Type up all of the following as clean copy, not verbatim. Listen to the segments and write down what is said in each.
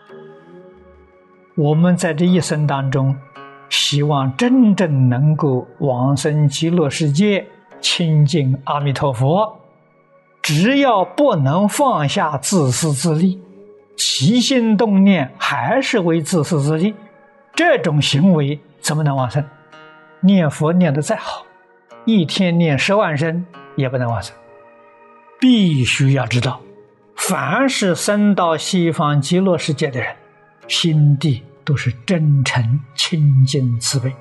我们在这一生当中，希望真正能够往生极乐世界，亲近阿弥陀佛。只要不能放下自私自利，起心动念还是为自私自利，这种行为怎么能往生？念佛念得再好，一天念10万声也不能往生。必须要知道，凡是生到西方极乐世界的人，心地都是真诚清净慈悲。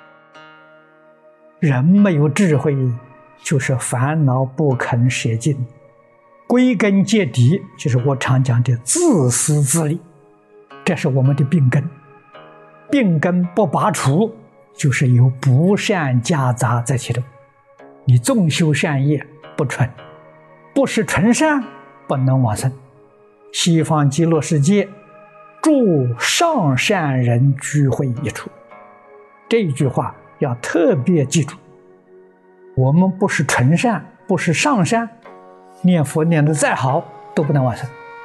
人没有智慧，就是烦恼不肯舍尽，归根结底就是我常讲的自私自利，这是我们的病根。病根不拔除，就是有不善夹杂在其中。你纵修善业不纯，不是纯善，不能往生。西方极乐世界诸上善人聚会一处，这一句话要特别记住。我们不是纯善，不是上善，念佛念得再好都不能往生。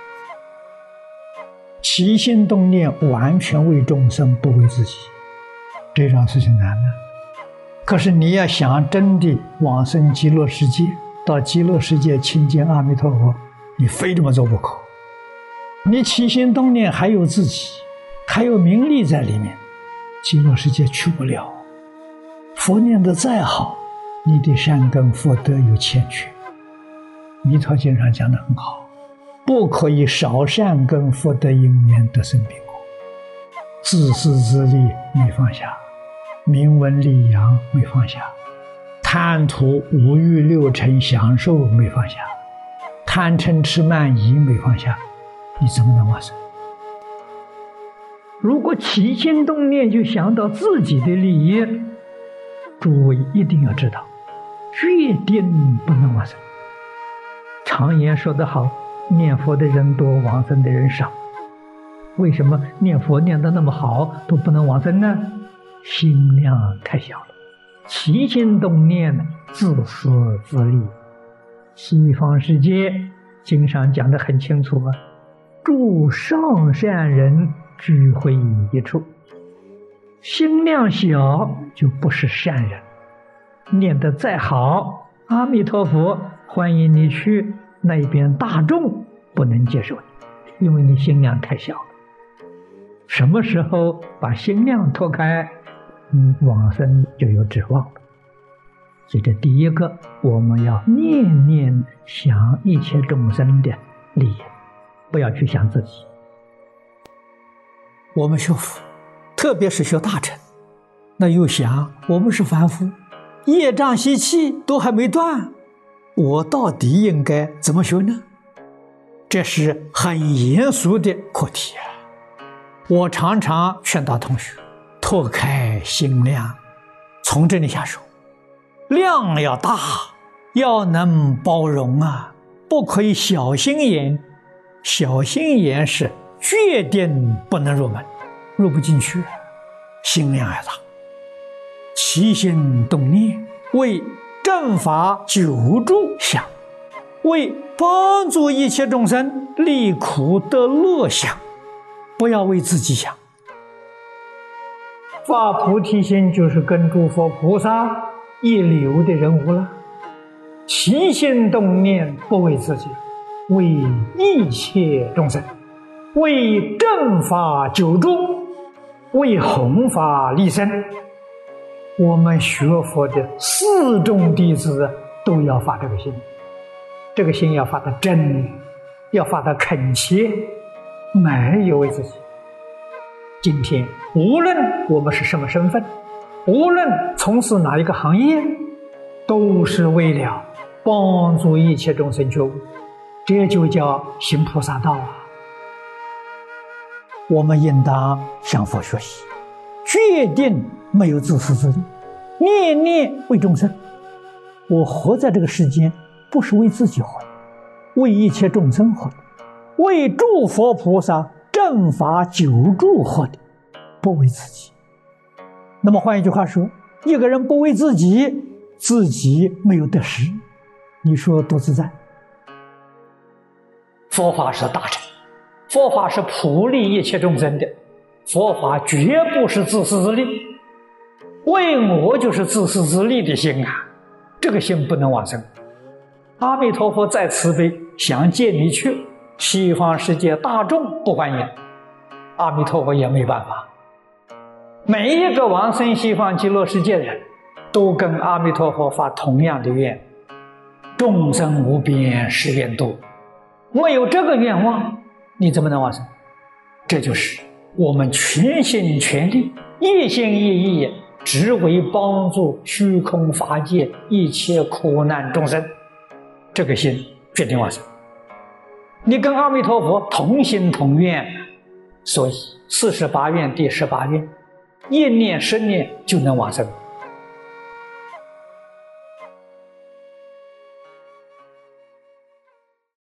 起心动念完全为众生，不为自己，这种事情难啊。可是你要想真的往生极乐世界，到极乐世界亲近阿弥陀佛，你非这么做不可。你起心动念还有自己，还有名利在里面，极乐世界去不了。佛念得再好，你的善根福德有欠缺。弥陀经上讲得很好，不可以少善根福德因缘得生彼国。自私自利没放下，名闻利养没放下，贪图五欲六尘享受没放下，贪嗔痴慢疑没放下，你怎么能往生？如果起心动念就想到自己的利益，诸位一定要知道，决定不能往生。常言说得好，念佛的人多，往生的人少。为什么念佛念得那么好都不能往生呢？心量太小了，起心动念自私自利。西方世界经上讲得很清楚啊，诸上善人聚会一处。心量小就不是善人，念得再好，阿弥陀佛欢迎你去，那边大众不能接受你，因为你心量太小了。什么时候把心量脱开，往生就有指望了。所以这第一个，我们要念念想一切众生的利益，不要去想自己。我们学佛，特别是学大乘，那又想我们是凡夫，业障习气都还没断，我到底应该怎么学呢？这是很严肃的课题啊！我常常劝导同学拓开心量，从这里下手，量要大，要能包容啊，不可以小心眼。小心眼是决定不能入门，入不进去，心量要大。起心动念为正法救助想，为帮助一切众生离苦得乐想，不要为自己想。发菩提心就是跟诸佛菩萨一流的人物了。起心动念不为自己，为一切众生，为正法救助，为弘法利生。我们学佛的4众弟子都要发这个心，这个心要发得真，要发得恳切，没有为自己。今天无论我们是什么身份，无论从事哪一个行业，都是为了帮助一切众生觉悟，这就叫行菩萨道啊！我们应当向佛学习，决定没有自私自利，念念为众生。我活在这个世间，不是为自己活的，为一切众生活的，为诸佛菩萨正法救助活的，不为自己。那么换一句话说，一个人不为自己，自己没有得失，你说多自在？佛法是大乘， 佛法是普利一切众生的，佛法绝不是自私自利。为我就是自私自利的心啊，这个心不能往生。阿弥陀佛再慈悲，想借你去，西方世界大众不欢迎，阿弥陀佛也没办法。每一个往生西方极乐世界的人，都跟阿弥陀佛发同样的愿：众生无边誓愿度。没有这个愿望，你怎么能往生？这就是我们全心全力、一心一意，只为帮助虚空法界一切苦难众生，这个心决定往生。你跟阿弥陀佛同心同愿，所以48愿第18愿，一念10念就能往生。